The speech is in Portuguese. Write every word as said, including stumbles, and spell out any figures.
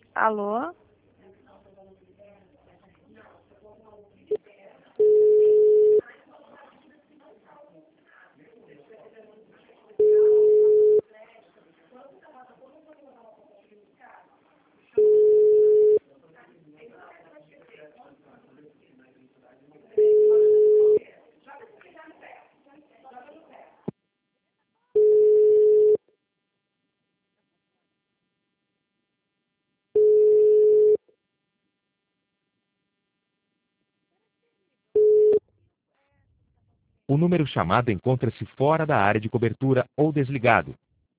Alô? O número chamado encontra-se fora da área de cobertura ou desligado.